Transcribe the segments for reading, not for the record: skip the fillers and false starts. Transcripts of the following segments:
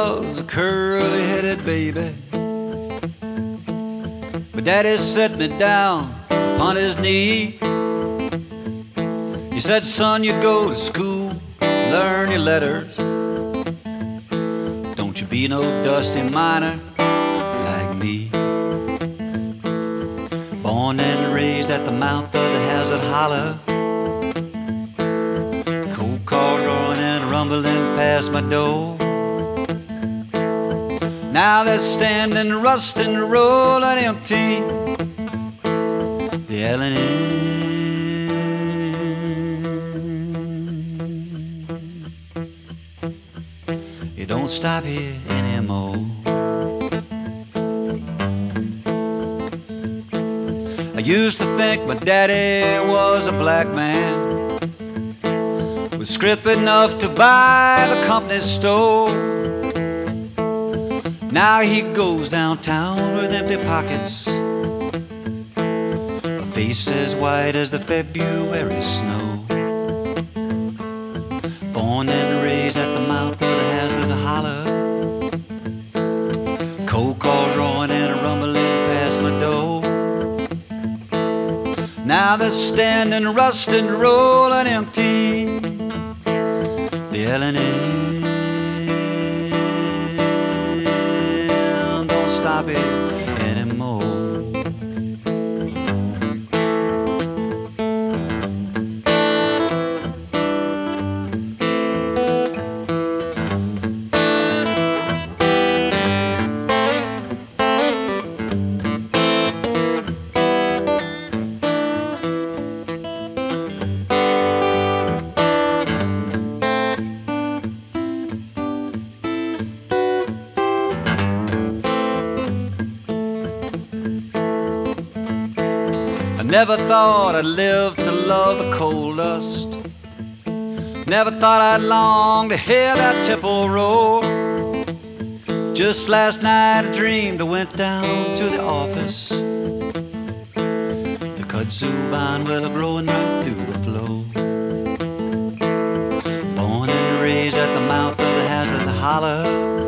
was a curly-headed baby. But Daddy set me down upon his knee. He said, son, you go to school, learn your letters. Don't you be no dusty miner like me. Born and raised at the mouth of the Hazard Holler. Cold car roaring and rumbling past my door. Now they're standing, rusting, rolling empty. The L&N. You don't stop here anymore. I used to think my daddy was a black man with script enough to buy the company store. Now he goes downtown with empty pockets, a face as white as the February snow. Born and raised at the mouth of the Hazard Holler. Cold cars roaring and rumbling past my door. Now they're standing, rusting, rolling empty. The L&N. Don't stop it anymore. Never thought I'd live to love the coal dust. Never thought I'd long to hear that tipple roar. Just last night I dreamed I went down to the office. The kudzu vine willow growing right through the floor. Born and raised at the mouth of the Hazard Holler.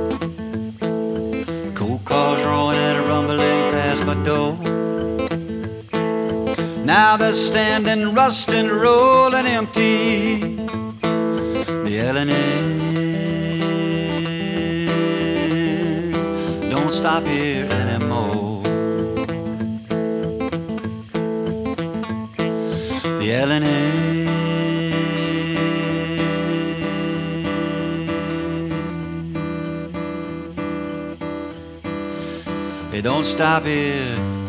Coal cars roaring and rumbling past my door. Now they're standing, rusting, rolling empty. The L&N. Don't stop here anymore. The L&N. It don't stop here